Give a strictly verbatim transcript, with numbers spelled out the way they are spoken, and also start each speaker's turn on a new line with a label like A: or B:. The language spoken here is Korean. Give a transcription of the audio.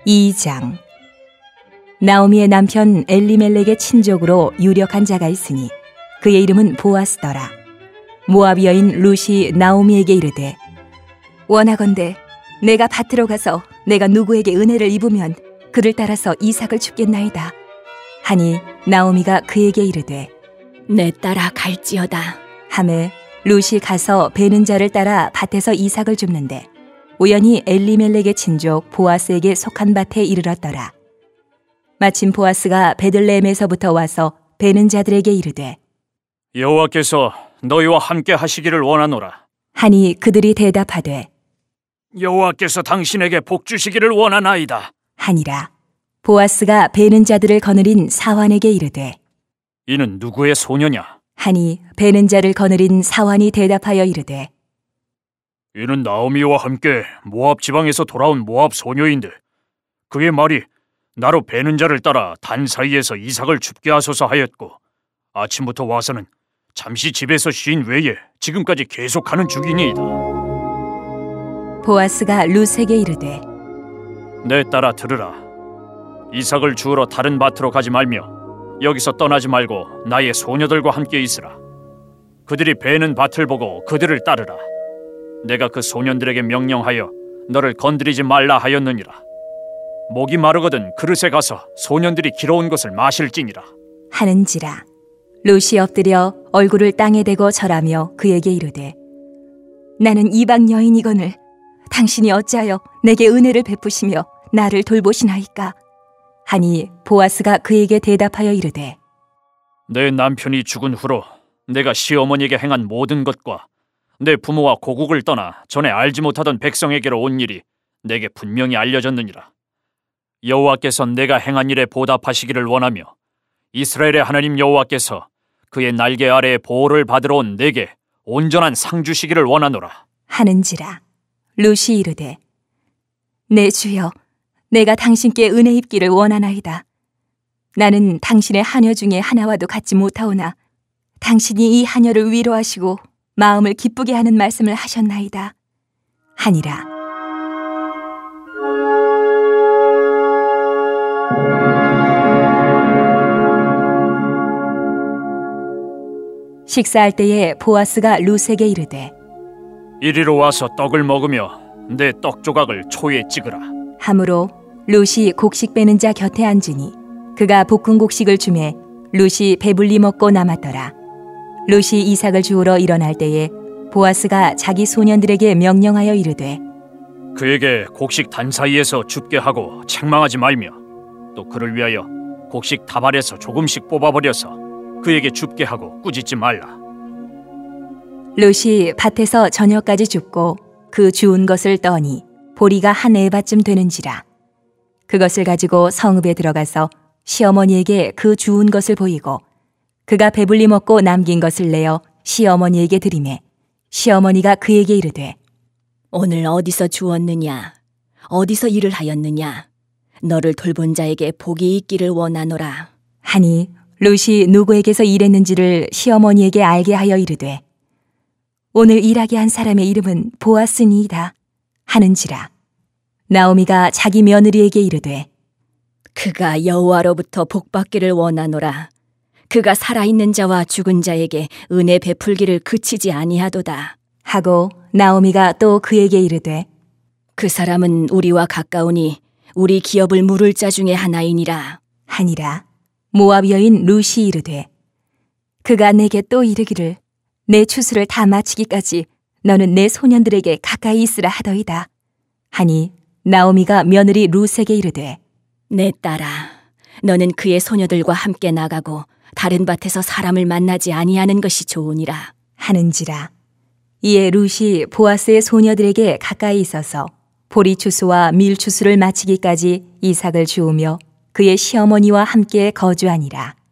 A: 이 장. 나오미의 남편 엘리멜렉의 친족으로 유력한 자가 있으니 그의 이름은 보아스더라. 모압 여인 룻이 나오미에게 이르되, 원하건대 내가 밭으로 가서 내가 누구에게 은혜를 입으면 그를 따라서 이삭을 줍겠나이다 하니, 나오미가 그에게 이르되,
B: 내 따라 갈지어다
A: 하매 룻이 가서 베는 자를 따라 밭에서 이삭을 줍는데 우연히 엘리멜렉의 친족 보아스에게 속한 밭에 이르렀더라. 마침 보아스가 베들레헴에서부터 와서 베는 자들에게 이르되,
C: 여호와께서 너희와 함께 하시기를 원하노라
A: 하니 그들이 대답하되,
C: 여호와께서 당신에게 복 주시기를 원하나이다
A: 하니라. 보아스가 베는 자들을 거느린 사환에게 이르되,
C: 이는 누구의 소녀냐?
A: 하니 베는 자를 거느린 사환이 대답하여 이르되,
C: 이는 나오미와 함께 모압 지방에서 돌아온 모압 소녀인데 그의 말이 나로 베는 자를 따라 단 사이에서 이삭을 줍게 하소서 하였고, 아침부터 와서는 잠시 집에서 쉰 외에 지금까지 계속하는 중이니이다.
A: 보아스가 룻에게 이르되,
C: 내 딸아 들으라. 이삭을 주우러 다른 밭으로 가지 말며 여기서 떠나지 말고 나의 소녀들과 함께 있으라. 그들이 베는 밭을 보고 그들을 따르라. 내가 그 소년들에게 명령하여 너를 건드리지 말라 하였느니라. 목이 마르거든 그릇에 가서 소년들이 길어온 것을 마실지니라
A: 하는지라. 룻이 엎드려 얼굴을 땅에 대고 절하며 그에게 이르되, 나는 이방 여인이거늘 당신이 어찌하여 내게 은혜를 베푸시며 나를 돌보시나이까? 하니 보아스가 그에게 대답하여 이르되,
C: 내 남편이 죽은 후로 내가 시어머니에게 행한 모든 것과 내 부모와 고국을 떠나 전에 알지 못하던 백성에게로 온 일이 내게 분명히 알려졌느니라. 여호와께서 내가 행한 일에 보답하시기를 원하며 이스라엘의 하나님 여호와께서 그의 날개 아래에 보호를 받으러 온 내게 온전한 상 주시기를 원하노라
A: 하는지라. 룻이 이르되, 내 주여, 내가 당신께 은혜 입기를 원하나이다. 나는 당신의 하녀 중에 하나와도 같지 못하오나 당신이 이 하녀를 위로하시고 마음을 기쁘게 하는 말씀을 하셨나이다 하니라. 식사할 때에 보아스가 룻에게 이르되,
C: 이리로 와서 떡을 먹으며 내 떡 조각을 초에 찍으라
A: 하므로 룻이 곡식 빼는 자 곁에 앉으니 그가 볶은 곡식을 주매 룻이 배불리 먹고 남았더라. 룻이 이삭을 주우러 일어날 때에 보아스가 자기 소년들에게 명령하여 이르되,
C: 그에게 곡식 단 사이에서 줍게 하고 책망하지 말며 또 그를 위하여 곡식 다발에서 조금씩 뽑아버려서 그에게 줍게 하고 꾸짖지 말라.
A: 룻이 밭에서 저녁까지 줍고 그 주운 것을 떠니 보리가 한 에바쯤 되는지라. 그것을 가지고 성읍에 들어가서 시어머니에게 그 주운 것을 보이고 그가 배불리 먹고 남긴 것을 내어 시어머니에게 드리매 시어머니가 그에게 이르되,
B: 오늘 어디서 주었느냐? 어디서 일을 하였느냐? 너를 돌본 자에게 복이 있기를 원하노라
A: 하니 룻이 누구에게서 일했는지를 시어머니에게 알게 하여 이르되, 오늘 일하게 한 사람의 이름은 보아스니이다 하는지라. 나오미가 자기 며느리에게 이르되,
B: 그가 여호와로부터 복받기를 원하노라. 그가 살아있는 자와 죽은 자에게 은혜 베풀기를 그치지 아니하도다
A: 하고 나오미가 또 그에게 이르되,
B: 그 사람은 우리와 가까우니 우리 기업을 물을 자 중에 하나이니라
A: 하니라. 모압 여인 룻이 이르되, 그가 내게 또 이르기를 내 추수를 다 마치기까지 너는 내 소년들에게 가까이 있으라 하더이다 하니, 나오미가 며느리 룻에게 이르되,
B: 내 딸아, 너는 그의 소녀들과 함께 나가고 다른 밭에서 사람을 만나지 아니하는 것이 좋으니라
A: 하는지라. 이에 룻이 보아스의 소녀들에게 가까이 있어서 보리 추수와 밀 추수를 마치기까지 이삭을 주우며 그의 시어머니와 함께 거주하니라.